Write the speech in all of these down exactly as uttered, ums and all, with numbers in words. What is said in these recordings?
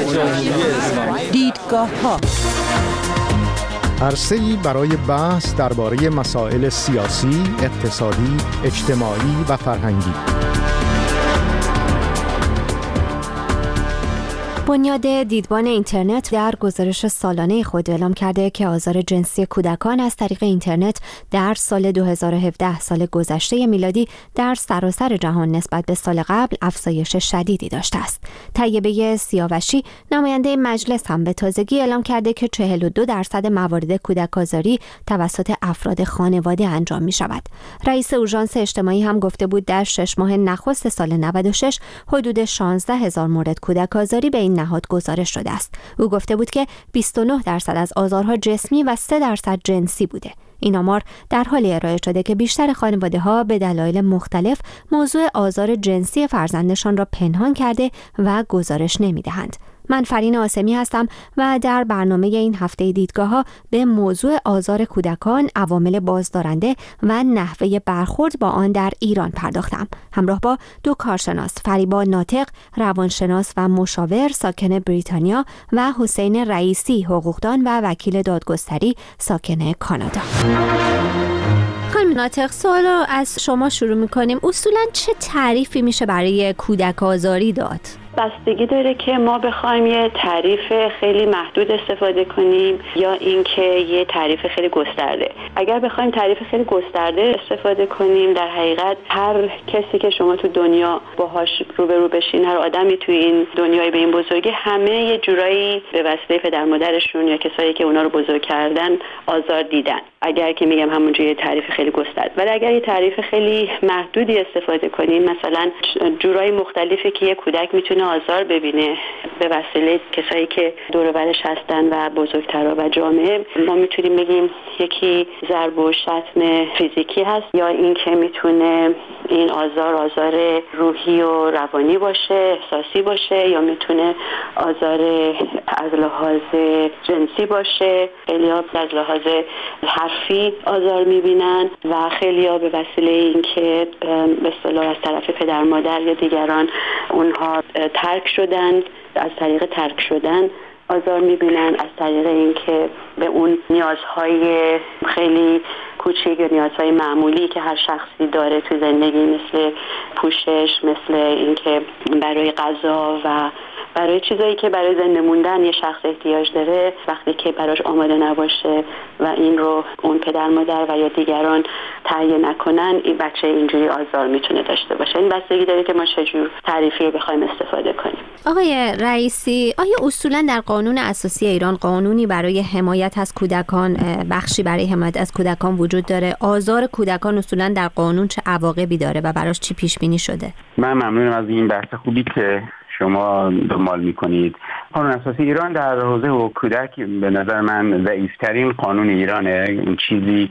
دیدگاه ها، عرصه‌ای برای بحث درباره مسائل سیاسی، اقتصادی، اجتماعی و فرهنگی. بنیاد دیدبان اینترنت در گزارش سالانه خود اعلام کرده که آزار جنسی کودکان از طریق اینترنت در سال دو هزار و هفده، سال گذشته میلادی، در سراسر جهان نسبت به سال قبل افزایش شدیدی داشته است. طیبه سیاوشی، نماینده مجلس، هم به تازگی اعلام کرده که چهل و دو درصد موارد کودک آزاری توسط افراد خانواده انجام می شود. رئیس اورژانس اجتماعی هم گفته بود در شش ماه نخست سال نود و شش حدود شانزده هزار مورد کودک آزاری به این نهاد گزارش شده است. او گفته بود که بیست و نه درصد از آزارها جسمی و سه درصد جنسی بوده. این آمار در حالی ارائه شده که بیشتر خانواده‌ها به دلایل مختلف موضوع آزار جنسی فرزندشان را پنهان کرده و گزارش نمی‌دهند. من فرین آسمی هستم و در برنامه این هفته دیدگاه‌ها به موضوع آزار کودکان، عوامل بازدارنده و نحوه برخورد با آن در ایران پرداختم. همراه با دو کارشناس، فریبا ناطق، روانشناس و مشاور ساکن بریتانیا، و حسین رئیسی، حقوقدان و وکیل دادگستری ساکن کانادا. خانم ناطق، سوال رو از شما شروع می‌کنیم. اصولاً چه تعریفی میشه برای کودک آزاری داد؟ بستگی داره که ما بخوایم یه تعریف خیلی محدود استفاده کنیم یا اینکه یه تعریف خیلی گسترده. اگر بخوایم تعریف خیلی گسترده استفاده کنیم، در حقیقت هر کسی که شما تو دنیا باهاش روبرو بشین، هر آدمی توی این دنیای به این بزرگی، همه یه جورایی به واسطه پدر مادرشون یا کسایی که اونا رو بزرگ کردن آزار دیدن. اگر که میگم همونجوری یه تعریف خیلی گسترده. ولی اگر یه تعریف خیلی محدودی استفاده کنیم، مثلا جورای مختلفی که یه کودک میتونه آزار ببینه به وسیله کسایی که دور و برش هستن و بزرگترها و جامعه، ما میتونیم بگیم یکی ضرب و شتم فیزیکی هست، یا این که میتونه این آزار آزار روحی و روانی باشه، احساسی باشه، یا میتونه آزار از لحاظ جنسی باشه. خیلی‌ها از لحاظ حرفی آزار میبینن و خیلی‌ها به وسیله اینکه به اصطلاح از طرف پدر مادر یا دیگران اونها ترک شدن، از طریق ترک شدن آزار میبینن، از طریق اینکه به اون نیازهای خیلی کوچیک یا نیازهای معمولی که هر شخصی داره تو زندگی، مثل پوشش، مثل اینکه برای غذا و برای چیزایی که برای زنده موندن یه شخص احتیاج داره، وقتی که براش آماده نباشه و این رو اون پدر مادر و یا دیگران تهیه نکنن، این بچه اینجوری آزار میتونه داشته باشه. این بستگی داره که ما چجور تعریفی بخوایم استفاده کنیم. آقای رئیسی، آیا اصولا در قانون اساسی ایران قانونی برای حمایت از کودکان، بخشی برای حمایت از کودکان وجود داره؟ آزار کودکان اصولا در قانون چه عواقبی داره و براش چی پیش بینی شده؟ من ممنونم از این بحث خوبی که شما دنبال میکنید. قانون اساسی ایران در حوزه حقوق کودک به نظر من ضعیف‌ترین قانون ایرانه. این چیزی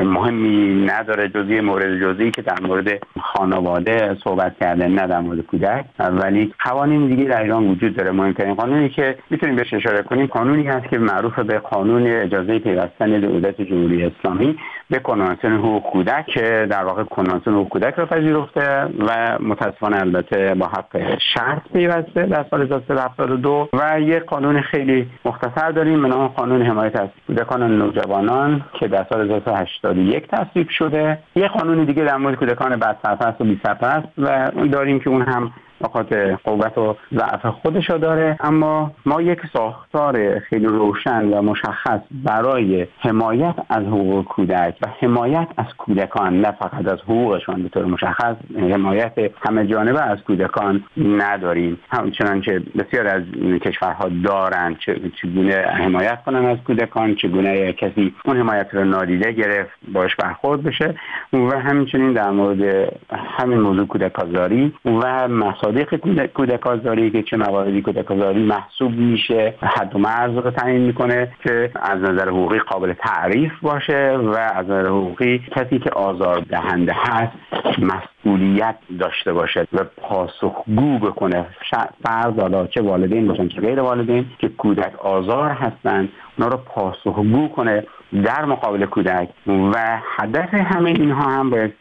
مهمی نداره جز یه مورد جزئی که در مورد خانواده صحبت کرده، نه در مورد کودک. ولی قوانین دیگه در ایران وجود داره. مهمترین قانونی که میتونیم بهش اشاره کنیم قانونی هست که معروف به قانون اجازه پیوستن دولت جمهوری اسلامی به کنوانسیون حقوق کودک، که در واقع کنوانسیون حقوق کودک را پذیرفته و متاسفانه البته با حق شرط پیوسته در سال هزار و سیصد و هفتاد و دو. و یک قانون خیلی مختصر داریم به نام قانون حمایت از کودکان و نوجوانان که در سال هزار و سیصد و هشتاد و یک تصویب شده. یک قانون دیگه در مورد کودکان بد سرپرست و بی سرپرست و داریم که اون هم بخاطر قوت و ضعف خودشو داره. اما ما یک ساختار خیلی روشن و مشخص برای حمایت از حقوق کودک و حمایت از کودکان، نه فقط از حقوقشان به طور مشخص، حمایت همه جانبه از کودکان نداریم. همچنان که بسیار از کشورها دارند چگونه حمایت کنن از کودکان، چگونه کسی اون حمایت رو نادیده گرفت باش برخورد بشه. و همچنین در مورد همین موضوع کودک آزاری و مصادیق کودک آزاری که چه مواردی کودک آزاری محسوب میشه، حد و مرز رو تعیین میکنه که از نظر حقوقی قابل تعریف باشه و از نظر حقوقی کسی که آزار دهنده هست مسئولیت داشته باشه و پاسخگو بکنه. فرض حالا چه والدین باشن چه غیر والدین که کودک آزار هستن، اونا رو پاسخگو کنه در مقابل کودک. و هدف همه اینها هم بایستی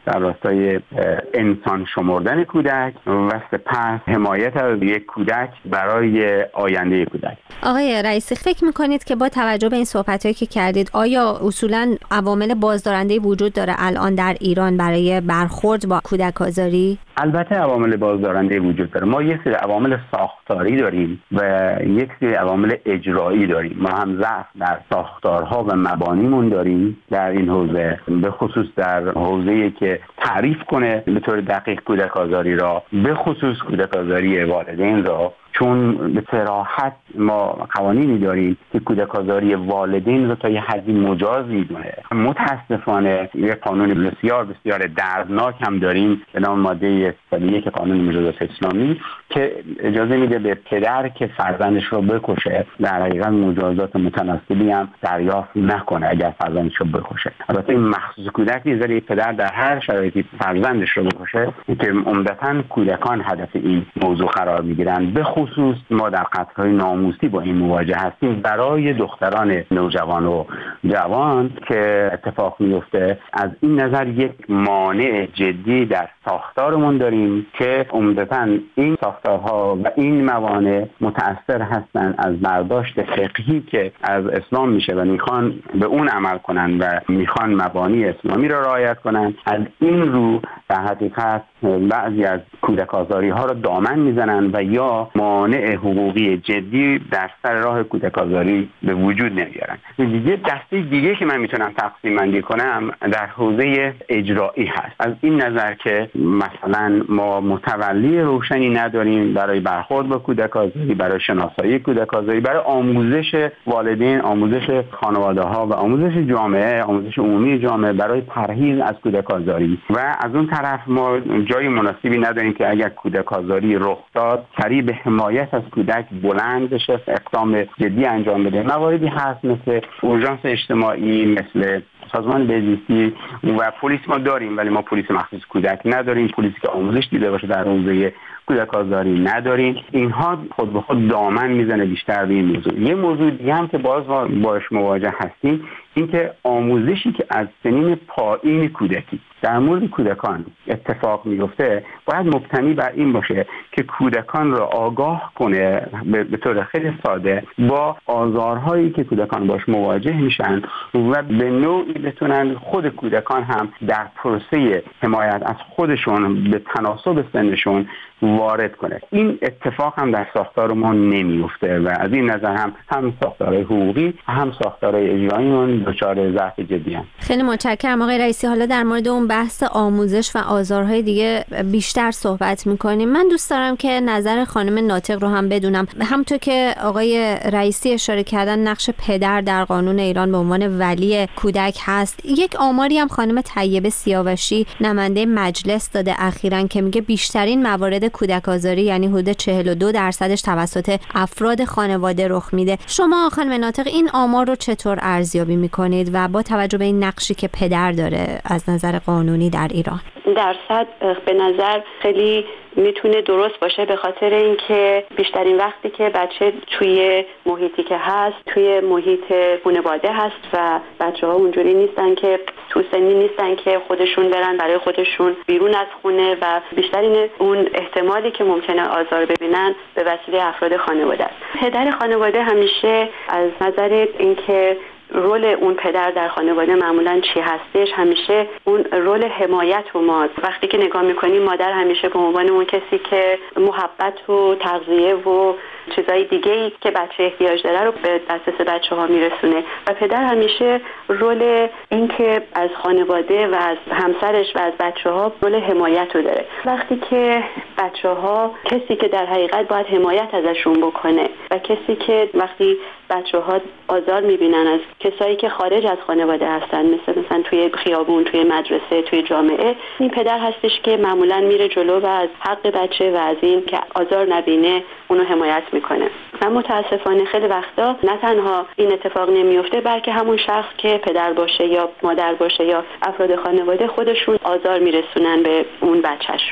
در راستای انسان شمردن کودک و سپس حمایت از یک کودک برای آینده کودک. آقای رئیسی، فکر میکنید که با توجه به این صحبتایی که کردید آیا اصولاً عوامل بازدارنده وجود داره الان در ایران برای برخورد با کودک آزاری؟ البته عوامل بازدارنده وجود داره. ما یک سری عوامل ساختاری داریم و یک سری عوامل اجرایی داریم. ما هم ضعف در ساختارها و مبانیمون داریم در این حوزه، به خصوص در حوزه‌ای که تعریف کنه به طور دقیق کودک آزاری را، به خصوص کودک آزاری والدین را، چون به صراحت ما قوانینی داریم که کودک آزاری والدین رو تا یه حدی مجاز میدونه. متاسفانه یک قانون بسیار بسیار دردناک هم داریم به نام ماده صد و یک قانون مجازات اسلامی که اجازه میده به پدر که فرزندش رو بکشه در حقیقت مجازات متناسبی هم دریافت نکنه اگر فرزندش رو بکشه. البته این مخصوص کودک میذاره پدر در هر شرایطی فرزندش رو بکشه که عمدتاً کودکان هدف این موضوع قرار میگیرن. به خصوص ما در قتل‌های ناموسی با این مواجه هستیم برای دختران نوجوان و جوان که اتفاق میفته. از این نظر یک مانع جدی در ساختارمون داریم که عمدتاً این ساختارها و این موانع متأثر هستند از برداشت فقهی که از اسلام میشه و میخوان به اون عمل کنن و میخوان مبانی اسلامی را رعایت کنن. از این رو در حقیقت بعضی از کودک آزاری ها را دامن میزنن و یا مانع حقوقی جدی در سر راه کودک آزاری به وجود نمیارن. دیگه دسته دیگه که من میتونم تقسیم بندی کنم در حوزه اجرایی هست. از این نظر که مثلا ما متولی روشنی نداریم برای برخورد با کودک آزاری، برای شناسایی کودک آزاری، برای آموزش والدین، آموزش خانواده ها و آموزش جامعه، آموزش عمومی جامعه برای پرهیز از کودک آزاری. و از اون طرف ما جای مناسبی نداریم که اگر کودک آزاری رخ داد سریع به حمایت از کودک بلند بشه، اقدام جدی انجام بده. مواردی هست مثل اورژانس اجتماعی، مثل سازمان بهزیستی و پلیس ما داریم، ولی ما پلیس مخصوص کودک نداریم، پلیسی که آموزش دیده باشه در حوزه کودک آزاری نداریم. اینها خود به خود دامن میزنه بیشتر به این موضوع. یه موضوع دیگه هم که باز باش مواجه هستیم اینکه آموزشی که از سنین پایین کودکی در مورد کودکان اتفاق میفته باید مبتنی بر این باشه که کودکان را آگاه کنه به طور خیلی ساده با آزارهایی که کودکان باش مواجه میشن و به نوعی بتونن خود کودکان هم در پروسه حمایت از خودشون به تناسب سنشون وارد کنه. این اتفاق هم در ساختارمون نمیفته و از این نظر هم هم ساختارهای حقوقی هم ساختارهای اجراییمون دچار ضعف جدی هستند. خیلی متشکرم آقای رئیسی. حالا در مورد اون بحث آموزش و آزارهای دیگه بیشتر صحبت می‌کنیم. من دوست دارم که نظر خانم ناطق رو هم بدونم. همونطور که آقای رئیسی اشاره کردن نقش پدر در قانون ایران به عنوان ولی کودک هست. یک آماری هم خانم طیبه سیاوشی نماینده مجلس داده اخیراً که میگه بیشترین موارد کودک آزاری یعنی حدود چهل و دو درصدش توسط افراد خانواده رخ میده. شما خانم ناطق این آمار رو چطور ارزیابی میکنید و با توجه به این نقشی که پدر داره از نظر قانونی در ایران؟ درصد به نظر خیلی میتونه درست باشه به خاطر اینکه بیشترین وقتی که بچه توی محیطی که هست توی محیط خانواده هست و بچه‌ها اونجوری نیستن که تو سنی نیستن که خودشون برن برای خودشون بیرون از خونه و بیشترین اون احتمالی که ممکنه آزار ببینن به وسیله افراد خانواده است. پدر خانواده همیشه از نظر اینکه رول اون پدر در خانواده معمولاً چی هستش همیشه اون رول حمایت و ما وقتی که نگاه میکنیم مادر همیشه به عنوان اون کسی که محبت و تغذیه و چیزای دیگه‌ای که بچه احتیاج داره رو به دسترس بچه‌ها میرسونه و پدر همیشه رول این که از خانواده و از همسرش و از بچه‌ها رول حمایت رو داره. وقتی که بچه‌ها کسی که در حقیقت باید حمایت ازشون بکنه و کسی که وقتی بچه‌ها آزار میبینن از کسایی که خارج از خانواده هستن مثل مثلا توی خیابون، توی مدرسه، توی جامعه، این پدر هستش که معمولاً میره جلو و از حق بچه و از این که آزار نبینه اونو حمایت میکنه. و متاسفانه خیلی وقتا نه تنها این اتفاق نمیفته بلکه همون شخص که پدر باشه یا مادر باشه یا افراد خانواده خودشون آزار میرسونن به اون بچه‌شون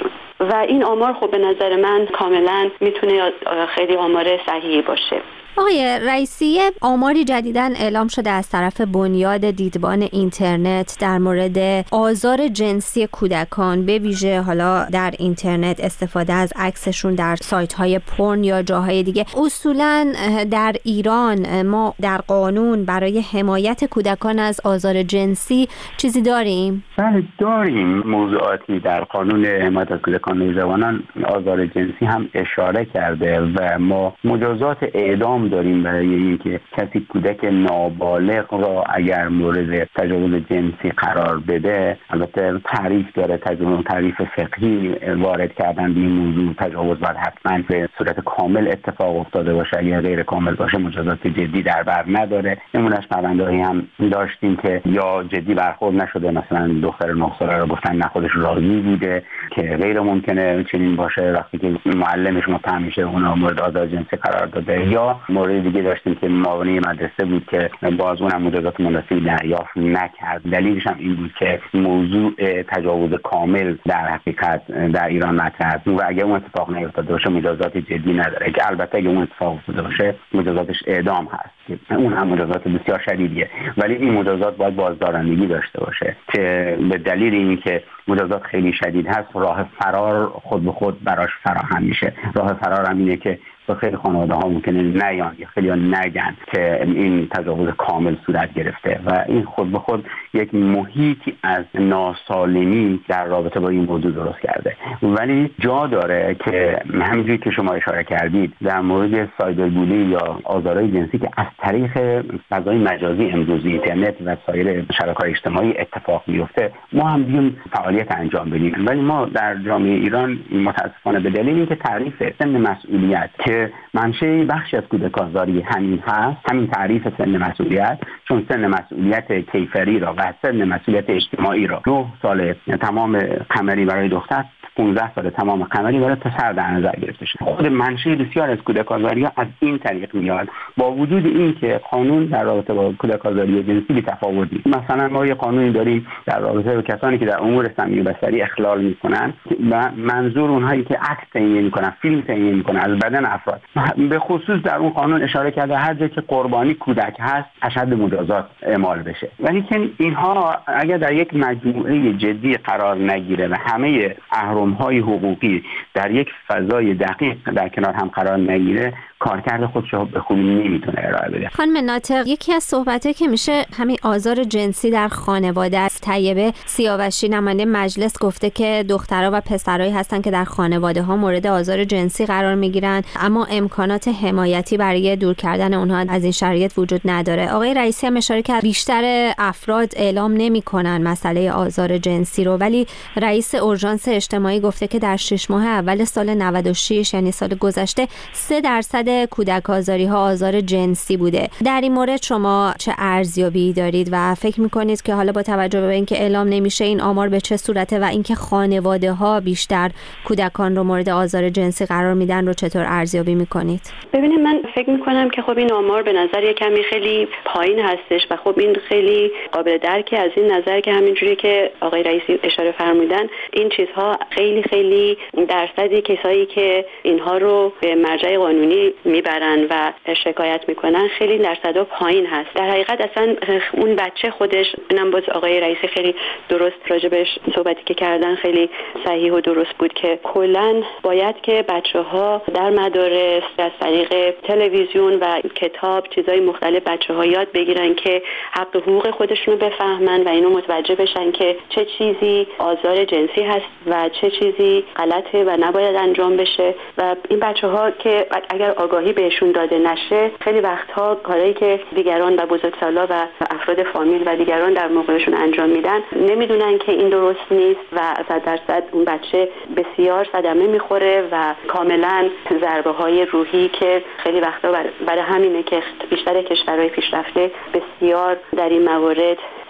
و این آمار خب به نظر من کاملا میتونه خیلی آمار صحیحی باشه. آقای رئیسی، آماری جدیداً اعلام شده از طرف بنیاد دیدبان اینترنت در مورد آزار جنسی کودکان، به ویژه حالا در اینترنت استفاده از عکسشون در سایت‌های پورن یا جاهای دیگه. اصولاً در ایران ما در قانون برای حمایت کودکان از آزار جنسی چیزی داریم؟ بله داریم. موضوعاتی در قانون حمایت از کودکان و جوانان آزار جنسی هم اشاره کرده و ما مجازات اعدام داریم برای اینکه کسی کودک نابالغ را اگر مورد تجاوز جنسی قرار بده. البته تعریف داره، تجاوز تعریف فقهی وارد کردن به این موضوع. تجاوز باید حتما به صورت کامل اتفاق افتاده باشه، اگر غیر کامل باشه مجازات جدی در بر نداره. نمونهش پرونده‌ای هم داشتیم که یا جدی برخورد نشده، مثلا دختر نه ساله رو گفتن نه خودش راضی بوده که غیر ممکنه چنین باشه، وقتی که معلمش متهم میشه اونها مورد آزار جنسی قرار داده. یا مورد دیگه داشتیم که معاون مدرسه بود که باز اونم مجازات مناسبی دریافت نکرد. دلیلش هم این بود که موضوع تجاوز کامل در حقیقت در ایران مطرح است و اگه اون اتفاق نیفتاده باشه مجازات جدی نداره، که البته اگه اون اتفاق افتاده باشه مجازاتش اعدام هست که اون هم مجازات بسیار شدیدیه، ولی این مجازات باید بازدارندگی داشته باشه که به دلیل اینکه مجازات خیلی شدید هست راه فرار خود به خود براش فراهم میشه. راه فرار هم اینه که با خیلی خانواده ها ممکنه نیان یا خیلی ها نگن که این تجاوز کامل صورت گرفته و این خود به خود یک محیطی از ناسالمی در رابطه با این موضوع درست کرده. ولی جا داره که همینجوری که شما اشاره کردید در مورد سایبربولی یا آزارهای جنسی که از طریق فضای مجازی امروز اینترنت و سایر شبکه‌های اجتماعی اتفاق میفته، ما هم بیایم فعالیت انجام بدیم. ولی ما در جامعه ایران متاسفانه به دلیل اینکه تعریف سن مسئولیت که منشأ بخشی از کودک‌آزاری همین هست، همین تعریف سن مسئولیت، چون سن مسئولیت کیفری را و سن مسئولیت اجتماعی را نه سال تمام قمری برای دختر، پانزده سال تمام قمری برای پسر در نظر گرفته شده. خود منشأ بسیار از کودک‌آزاری از این طریق میاد، با وجود این که قانون در رابطه با کودک‌آزاری جنسی بی‌تفاوتی. مثلا ما یه قانونی داریم در رابطه با کسانی که در امور سمی و بصری اخلال میکنن و منظور اونهایی که عکس تهیه میکنن، فیلم تهیه میکنن از بدن افراد. به خصوص در اون قانون اشاره کرده هر جایی که قربانی کودک هست اشد مجازات اعمال بشه. ولی که اینها اگر در یک مجموعه جدی قرار نگیره و همه اهرم‌های حقوقی در یک فضای دقیق در کنار هم قرار نگیره، کارکرد خودش رو به خوبی نمیتونه ارائه بده. خانم ناطق، یکی از صحبت‌هایی که میشه همین آزار جنسی در خانواده است. طیبه سیاوشی نماینده مجلس گفته که دخترها و پسرایی هستن که در خانواده‌ها مورد آزار جنسی قرار میگیرن، اما امکانات حمایتی برای دور کردن اونها از این شرایط وجود نداره. آقای رئیسی هم اشاره کرد بیشتر افراد اعلام نمی‌کنن مسئله آزار جنسی رو، ولی رئیس اورژانس اجتماعی گفته که در شش ماه اول سال نود و شش یعنی سال گذشته سه درصد کودک آزاری ها آزار جنسی بوده. در این مورد شما چه ارزیابی دارید و فکر میکنید که حالا با توجه به اینکه اعلام نمیشه این آمار به چه صورته و اینکه خانواده ها بیشتر کودکان رو مورد آزار جنسی قرار میدن رو چطور ارزیابی میکنید؟ ببینید، من فکر میکنم که خب این آمار به نظر یک کمی خیلی پایین هستش و خب این خیلی قابل درکه از این نظر که همینجوری که آقای رئیسی اشاره فرمودن این چیزها خیلی خیلی درصدی کسایی که اینها رو به مرجع قانونی میبرن و شکایت میکنن خیلی درصدها پایین هست. در حقیقت اصلا اون بچه خودش، اینم باز آقای رئیسی خیلی درست راجبش صحبتی که کردن خیلی صحیح و درست بود که کلا باید که بچه‌ها در مدارس از طریق تلویزیون و کتاب چیزای مختلف بچه‌ها یاد بگیرن که حق حقوق خودشون رو بفهمن و اینو متوجه بشن که چه چیزی آزار جنسی هست و چه چیزی غلطه و نباید انجام بشه. و این بچه‌ها که اگر آگاهی بهشون داده نشه، خیلی وقتها کارهایی که دیگران و بزرگسالا و افراد فامیل و دیگران در موقعشون انجام میدن نمیدونن که این درست نیست و صد درصد اون بچه بسیار صدمه میخوره و کاملا ضربه های روحی که خیلی وقتا برای همینه که بیشتر کشورهای پیشرفته بسیار در این موارد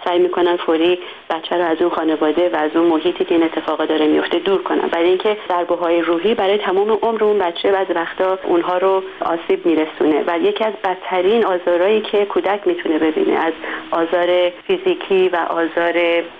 سعی میکنن فوری بچه رو از اون خانواده و از اون محیطی که این اتفاقا داره میفته دور کنن، برای اینکه ضربه‌های روحی برای تمام عمر اون بچه بعضی وقتا اونها رو آسیب میرسونه و یکی از بدترین آزارهایی که کودک میتونه ببینه از آزار فیزیکی و آزار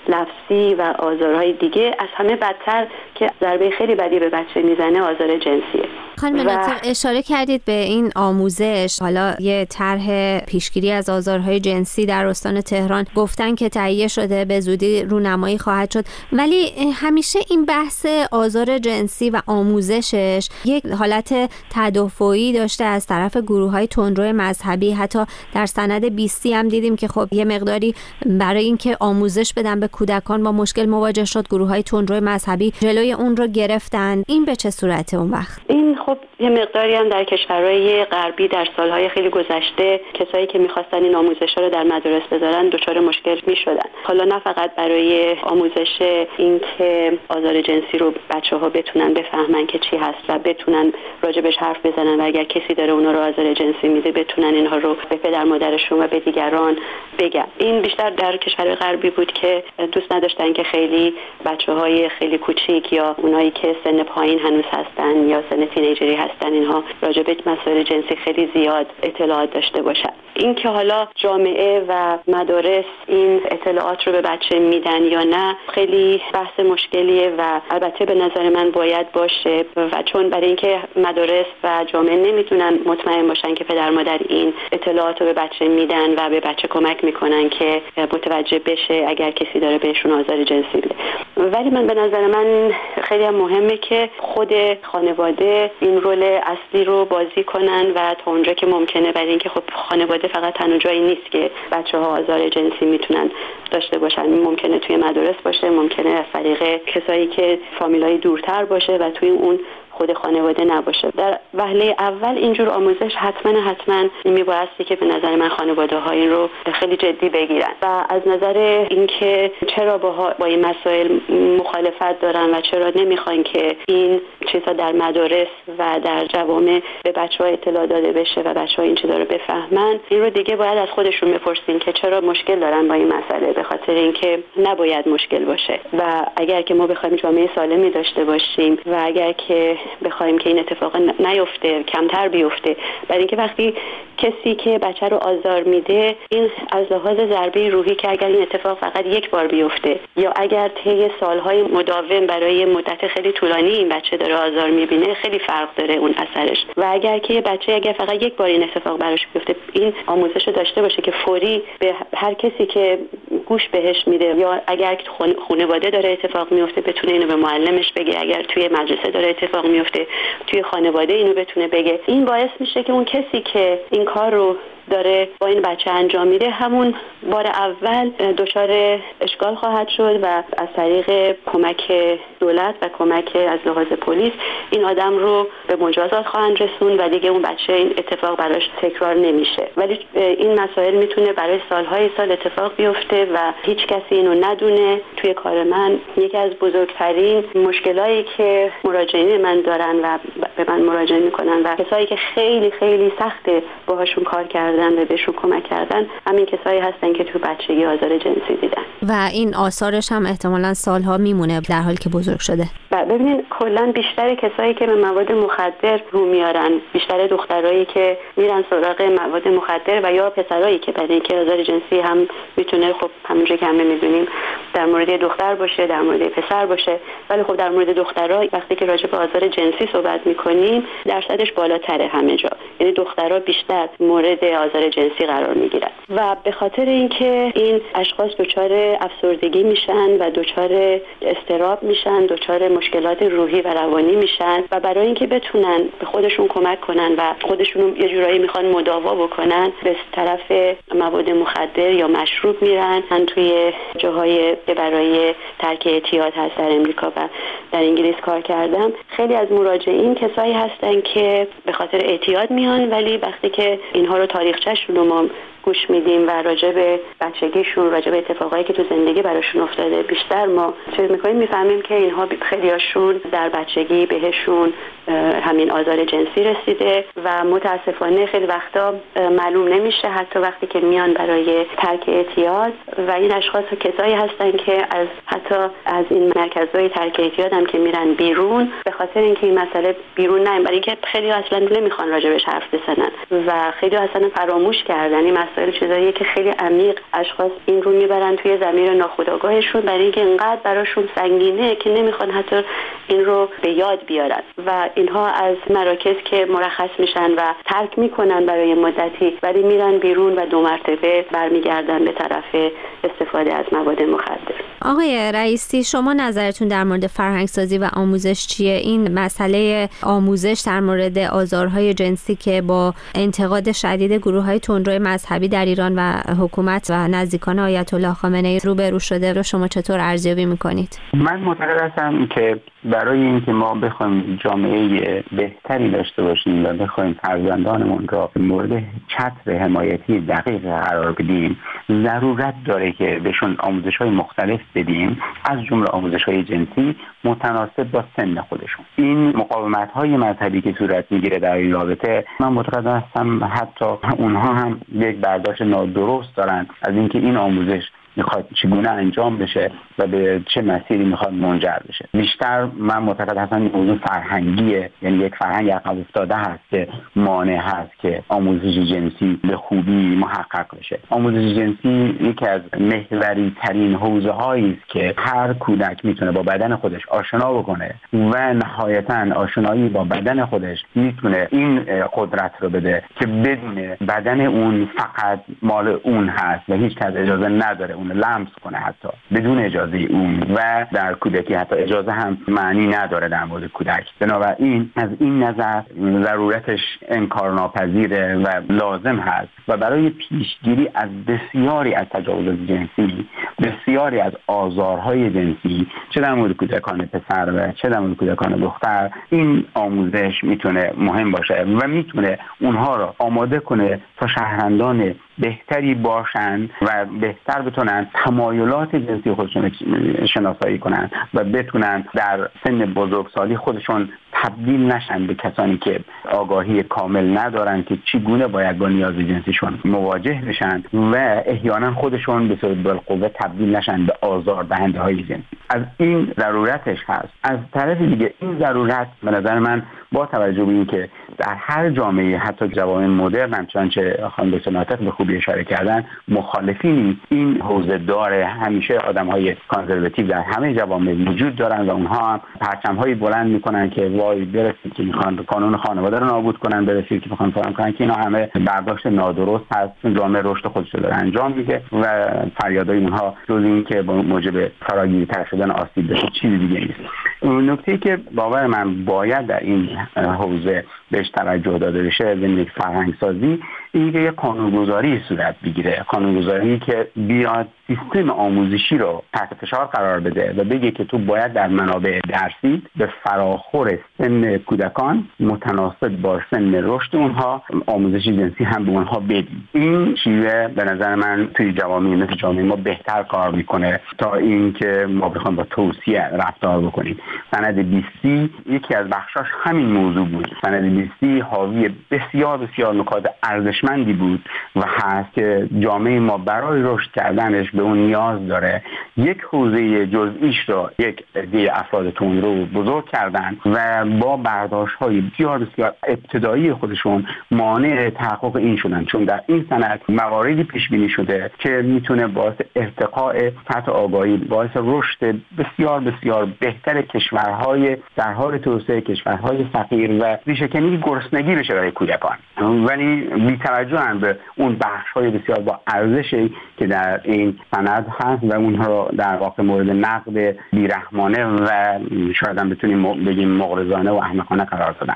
لفظی و آزارهای دیگه، از همه بدتر که ضربه خیلی بدی به بچه میزنه آزار جنسیه. خانم ناطق اشاره کردید به این آموزش، حالا یه طرح پیشگیری از آزارهای جنسی در استان تهران گفتن که تهیه شده، به زودی رونمایی خواهد شد، ولی همیشه این بحث آزار جنسی و آموزشش یک حالت تدافعی داشته از طرف گروه‌های تندرو مذهبی. حتی در سند بیستی هم دیدیم که خب یه مقداری برای اینکه آموزش بدن به کودکان با مشکل مواجه شد، گروه‌های تندرو مذهبی جلوی اون رو گرفتن. این به چه صورته اون وقت؟ این خب یه مقداری هم در کشورهای غربی در سالهای خیلی گذشته کسایی که می‌خواستن این آموزش‌ها رو در مدارس بذارن دچار مشکل می‌شدن. حالا نه فقط برای آموزش این که آزار جنسی رو بچه‌ها بتونن بفهمن که چی هست و بتونن راجبش حرف بزنن و اگر کسی داره اونا رو آزار جنسی میده بتونن اینها رو به پدر مادرشون و به دیگران بگن. این بیشتر در کشورهای غربی بود که دوست نداشتن که خیلی بچه‌های خیلی کوچیک یا اونایی که سن پایین هنوز هستن یا سن تینیجری هستن اینها راجع به مسائل جنسی خیلی زیاد اطلاعات داشته باشن. این که حالا جامعه و مدارس این اطلاعات رو به بچه میدن یا نه خیلی بحث مشکلیه و البته به نظر من باید باشه و چون برای اینکه مدارس و جامعه نمیتونن مطمئن باشن که پدر مادر این اطلاعات رو به بچه میدن و به بچه کمک میکنن که متوجه بشه اگر کسی داره بهشون آزار جنسی میده. ولی من به نظر من خیلی هم مهمه که خود خانواده این رول اصلی رو بازی کنن و تا اونجا که ممکنه، برای اینکه خب خانواده فقط تنها جایی نیست که بچه‌ها آزار جنسی میتونن داشته باشن. ممکنه توی مدارس باشه، ممکنه از طریق کسایی که فامیلای دورتر باشه و توی اون خود خانواده نباشه. در وهله اول اینجور آموزش حتما حتما میبایستی که به نظر من خانواده ها این رو خیلی جدی بگیرن و از نظر اینکه چرا با با این مسائل مخالفت دارن و چرا نمیخوان که این چیزا در مدارس و در جوامع به بچه‌ها اطلاع داده بشه و بچه‌ها این چیزا رو بفهمن، این رو دیگه باید از خودشون بپرسین که چرا مشکل دارن با این مسئله، به خاطر اینکه نباید مشکل باشه و اگر که ما بخوایم جامعه سالمی داشته باشیم و اگر که بخوایم که این اتفاق نیفته، کمتر بیفته، برای اینکه وقتی کسی که بچه رو آزار میده این از لحاظ ضربه روحی که اگر این اتفاق فقط یک بار بیفته یا اگر طی سالهای مداوم برای مدت خیلی طولانی این بچه داره آزار میبینه خیلی فرق داره اون اثرش. و اگر که بچه اگر فقط یک بار این اتفاق براش بیفته این آموزش رو داشته باشه که فوری به هر کسی که گوش بهش میده یا اگر خانواده داره اتفاق میفته بتونه اینو به معلمش بگه، اگر توی مدرسه داره اتفاق میفته توی خانواده اینو بتونه بگه. این باعث میشه که اون کسی که این کار رو داره با این بچه انجام میده همون بار اول دچار اشکال خواهد شد و از طریق کمک دولت و کمک از لحاظ پلیس این آدم رو به مجازات خواهند رسون و دیگه اون بچه این اتفاق براش تکرار نمیشه. ولی این مسائل میتونه برای سالهای سال اتفاق بیفته و هیچ کسی اینو ندونه. توی کار من یکی از بزرگترین مشکلایی که مراجعین من دارن و به من مراجعه میکنن و کسایی که خیلی خیلی سخته باهاشون کار کردن و بهشون کمک کردن همین کسایی هستن که تو بچگی آزار جنسی دیدن و این آثارش هم احتمالاً سالها میمونه در حالی که بزرگ شده. ببینید کلا بیشتر کسایی که به مواد مخدر رو میارن، بیشتر دخترایی که میرن سراغ مواد مخدر و یا پسرایی که برای اینکه آزار جنسی هم میتونه خب همونجوری که همه میدونیم در مورد دختر باشه در مورد پسر باشه، ولی خب در مورد دخترها وقتی که راجع به آزار جنسی صحبت میکنیم درصدش بالاتره همه جا، یعنی دخترها بیشتر مورد آزار جنسی قرار میگیرن و به خاطر اینکه این اشخاص دچار افسردگی میشن و دچار اضطراب میشن، دچار مشکلات روحی و روانی میشن و برای اینکه بتونن به خودشون کمک کنن و خودشون یه جورایی میخوان مداوا بکنن به طرف مواد مخدر یا مشروب میرن. من توی جاهای برای ترک اعتیاد هست در امریکا و در انگلیس کار کردم، خیلی از مراجعین کسایی هستن که به خاطر اعتیاد میان ولی وقتی که اینها رو تاریخچه‌شون رو ما گوش میدیم و راجع به بچگیشون، راجع به اتفاقایی که تو زندگی براشون افتاده بیشتر ما چیز میکنیم، میفهمیم که اینها خیلیاشون در بچگی بهشون همین آزار جنسی رسیده و متاسفانه خیلی وقتا معلوم نمیشه حتی وقتی که میان برای ترک اعتیاد و این اشخاص کسایی هستن که از حتی از این مرکزهای ترک اعتیاد هم که میرن بیرون به خاطر اینکه این مسئله بیرون نمیاد، برای اینکه خیلی اصلا نمیخوان راجبش حرف بزنن و خیلی اصلا فراموش کردن این مسائل، چیزاییه که خیلی عمیق اشخاص این رو میبرن توی ضمیر ناخودآگاهشون برای اینکه انقدر براشون سنگینه که نمیخوان حتی این رو به یاد بیارن و اینها از مراکز که مرخص میشن و ترک میکنن برای مدتی ولی میرن بیرون و دو مرتبه برمیگردن به طرف استفاده از مواد مخدر. آقای رئیسی، شما نظرتون در مورد فرهنگسازی و آموزش چیه؟ این مسئله آموزش در مورد آزارهای جنسی که با انتقاد شدید گروه‌های تندروی مذهبی در ایران و حکومت و نزدیکان آیت الله خامنه‌ای روبرو شده رو شما چطور ارزیابی میکنید؟ من معتقد هستم که برای اینکه ما بخوایم جامعه بهتری داشته باشیم و بخوایم فرزندانمون را مورد چتر حمایتی دقیق قرار بدیم، ضرورت داره که بهشون آموزش‌های مختلف بدیم، از جمله آموزش‌های جنسی متناسب با سن خودشون. این مقاومت‌های مذهبی که صورت میگیره در این رابطه، من معتقد هستم حتی اونها هم یک برداشت نادرست دارن از اینکه این آموزش میخواد چگونه انجام بشه و به چه مسیری میخواد منجر بشه. بیشتر من معتقد هستم این موضوع فرهنگیه، یعنی یک فرهنگ عقب افتاده هست که مانع هست که آموزش جنسی به خوبی محقق بشه. آموزش جنسی یکی از محوری ترین حوزه هایی است که هر کودک میتونه با بدن خودش آشنا بکنه و نهایتاً آشنایی با بدن خودش میتونه این قدرت رو بده که بدون بدن اون فقط مال اون هست و هیچ کس اجازه نداره اون لمس کنه حتی بدون اجازه اون، و در کودکی حتی اجازه هم معنی نداره در مورد کودک. بنابراین از این نظر ضرورتش انکارناپذیره و لازم هست و برای پیشگیری از بسیاری از تجاوزات جنسی، بسیاری از آزارهای جنسی، چه در مورد کودکان پسر و چه در مورد کودکان دختر، این آموزش میتونه مهم باشه و میتونه اونها رو آماده کنه تا شهروندان بهتری باشن و بهتر بتونن تمایلات جنسی خودشون شناسایی کنن و بتونن در سن بزرگسالی خودشون تبدیل نشن به کسانی که آگاهی کامل ندارن که چگونه باید با نیاز جنسیشون مواجه بشن و احیانا خودشون به صورت بالقوه تبدیل نشن به آزاردهنده های جنسی. از این ضرورتش هست. از طرف دیگه این ضرورت به نظر من با توجه به این که در هر جامعه حتی جوامع مدرن هم چنانچه خانم دکتر ناطق به خوبی اشاره کردن مخالفینی این حوزه داره، همیشه آدم‌های کانزرواتیو در همه جوامع وجود دارن و اونها هم پرچم‌های بلند میکنن که وای برسید که میخوان قانون خانواده رو نابود کنن، برسید که میخوان فلان کنن، که اینا همه برداشت نادرست هست. چون جامعه رشد خودش رو داره انجام میده و فریادای اونها جز این که با موجب فراگیرتر شدن آسیب بشه چیزی دیگه نیست. نکته‌ای که باور من باید در این حوزه بهش توجه داده بشه زمینه فرهنگ سازی، این که یک قانونگذاری صورت بگیره، قانونگذاری که بیاد سیستم آموزشی رو تحت فشار قرار بده و بگه که تو باید در منابع درسی به فراخور سن کودکان متناسب با سن رشد اونها آموزش جنسی هم به اونها بدی. این شیوه به نظر من توی جوامع مثل جامعه ما بهتر کار میکنه تا این که ما بخوایم با توصیه رفتار بکنیم. سند بیستی یکی از بخشاش همین موضوع بود. سند بیستی حاوی بسیار بسیار نکات ارزشمندی بود و هست که جامعه ما برای رشد کردنش به اون نیاز داره. یک حوزه جزئیش رو یک عده افراد تندرو بزرگ کردن و با برداشت‌های بسیار بسیار ابتدایی خودشون مانع تحقق این شدن، چون در این سند مواردی پیش بینی شده که میتونه باعث ارتقاء سطح آگاهی، باعث رشد بسیار بسیار بهتر کشورهای در حال توسعه، کشورهای فقیر و ریشه‌کنی گرسنگی بشه برای کودکان، ولی بی‌توجهن به اون بخش‌های بسیار با ارزشی که در این سند هست و اونها رو در واقع مورد نقد بیرحمانه و شاید هم بتونیم بگیم مغرضانه و احمقانه قرار دادن.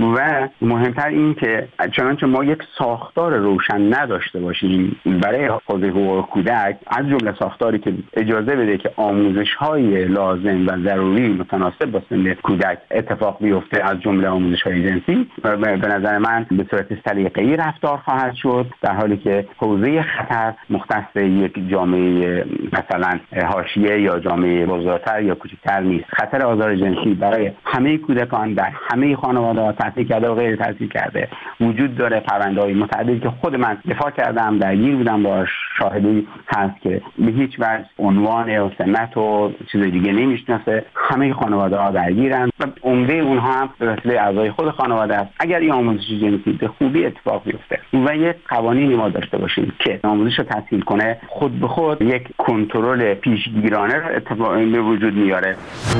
و مهمتر این که چنانچه ما یک ساختار روشن نداشته باشیم برای حوزه حقوق کودک، از جمله ساختاری که اجازه بده که آموزش‌های لازم و ضروری متناسب با سن کودک اتفاق بیفته، از جمله آموزش‌های جنسی، به نظر من به صورت سلیقه‌ای رفتار خواهد شد، در حالی که حوزه خطر مختص یک جامعه جامعه مثلا حاشیه یا جامعه بزرگتر یا کوچکتر نیست. خطر آزار جنسی برای همه کودکان در همه خانواده‌ها تاثیر کرده و غیر تاثیر کرده وجود داره. پرونده‌های متعددی که خود من دفاع کردم، درگیر بودم، با شاهدی هست که به هیچ وجه عنوان و سنت و چیز دیگه نمیشناسه. همه خانواده‌ها درگیرن و عمده اونها هم به وسیله اعضای خود خانواده است. اگر این آموزش جنسی به خوبی اتفاق بیفته و یک قوانینی ما داشته باشیم که آموزش رو تسهیل کنه، خود به خود یک کنترل پیشگیرانه رو اتفاق به وجود میاره.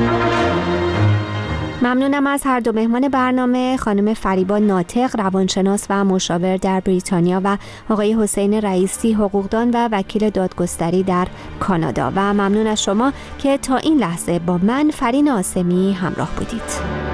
ممنونم از هر دو مهمان برنامه، خانم فریبا ناطق، روانشناس و مشاور در بریتانیا و آقای حسین رئیسی، حقوقدان و وکیل دادگستری در کانادا. و ممنون از شما که تا این لحظه با من فرین آسمی همراه بودید.